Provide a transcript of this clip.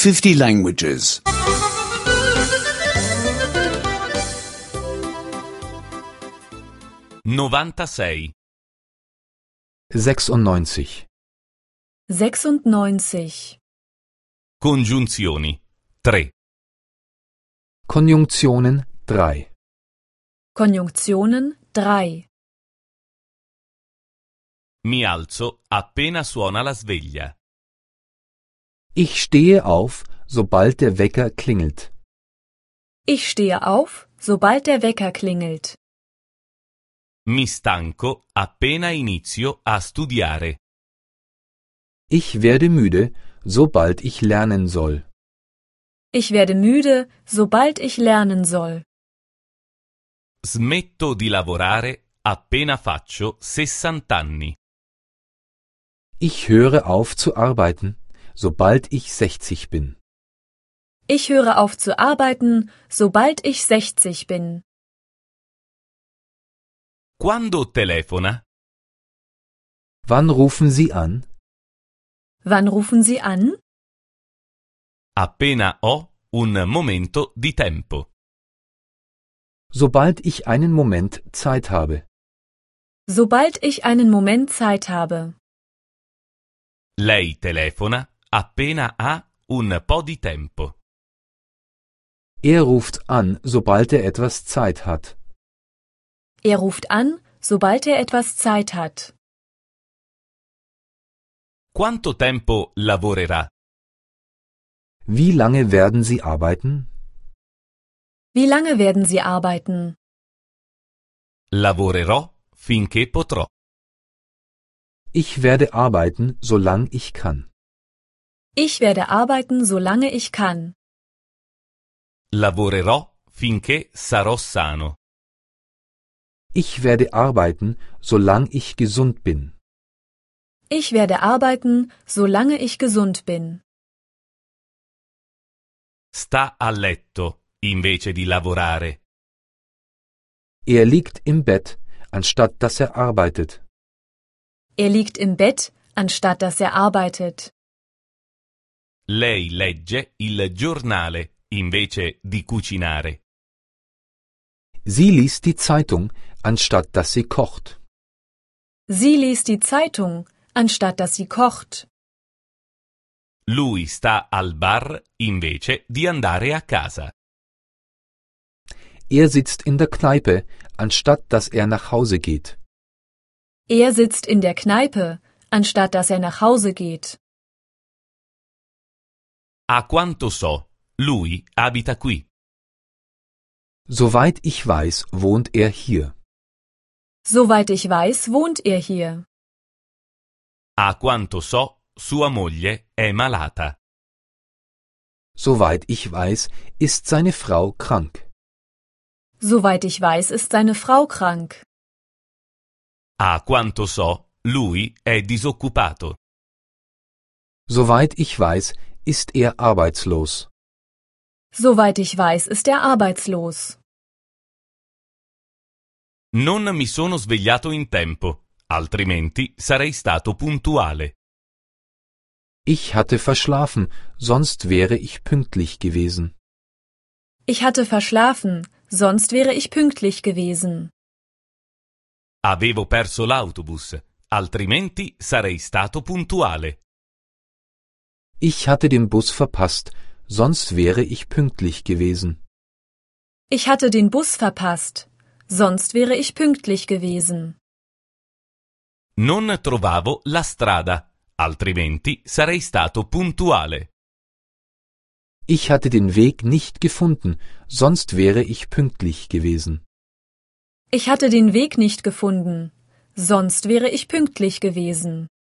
50 languages. 96. 96. 96. Congiunzioni. 3. Konjunktionen 3. Konjunktionen 3. Mi alzo appena suona la sveglia. Ich stehe auf, sobald der Wecker klingelt. Ich stehe auf, sobald der Wecker klingelt. Mi stanco appena inizio a studiare. Ich werde müde, sobald ich lernen soll. Ich werde müde, sobald ich lernen soll. Smetto di lavorare appena faccio 60 anni. Ich höre auf zu arbeiten, sobald ich 60 bin. Ich höre auf zu arbeiten, sobald ich 60 bin. Quando telefona? Wann rufen Sie an? Wann rufen Sie an? Appena ho un momento di tempo. Sobald ich einen Moment Zeit habe. Sobald ich einen Moment Zeit habe. Lei telefona appena ha un po' di tempo. Er ruft an, sobald er etwas Zeit hat. Er ruft an, sobald er etwas Zeit hat. Quanto tempo lavorerà? Wie lange werden Sie arbeiten? Wie lange werden Sie arbeiten? Lavorerò finché potrò. Ich werde arbeiten, solange ich kann. Ich werde arbeiten, solange ich kann. Lavorerò finché sarò sano. Ich werde arbeiten, solange ich gesund bin. Ich werde arbeiten, solange ich gesund bin. Sta a letto invece di lavorare. Er liegt im Bett, anstatt dass er arbeitet. Er liegt im Bett, anstatt dass er arbeitet. Lei legge il giornale invece di cucinare. Sie liest die Zeitung, anstatt dass sie kocht. Sie liest die Zeitung, anstatt dass sie kocht. Lui sta al bar invece di andare a casa. Er sitzt in der Kneipe, anstatt dass er nach Hause geht. Er sitzt in der Kneipe, anstatt dass er nach Hause geht. A quanto so, lui abita qui. Soweit ich weiß, wohnt er hier. Soweit ich weiß, wohnt er hier. A quanto so, sua moglie è malata. Soweit ich weiß, ist seine Frau krank. Soweit ich weiß, ist seine Frau krank. A quanto so, lui è disoccupato. Soweit ich weiß, ist er arbeitslos. Soweit ich weiß, ist er arbeitslos. Non mi sono svegliato in tempo, altrimenti sarei stato puntuale. Ich hatte verschlafen, sonst wäre ich pünktlich gewesen. Ich hatte verschlafen, sonst wäre ich pünktlich gewesen. Avevo perso l'autobus, altrimenti sarei stato puntuale. Ich hatte den Bus verpasst, sonst wäre ich pünktlich gewesen. Ich hatte den Bus verpasst, sonst wäre ich pünktlich gewesen. Non trovavo la strada, altrimenti sarei stato puntuale. Ich hatte den Weg nicht gefunden, sonst wäre ich pünktlich gewesen. Ich hatte den Weg nicht gefunden, sonst wäre ich pünktlich gewesen.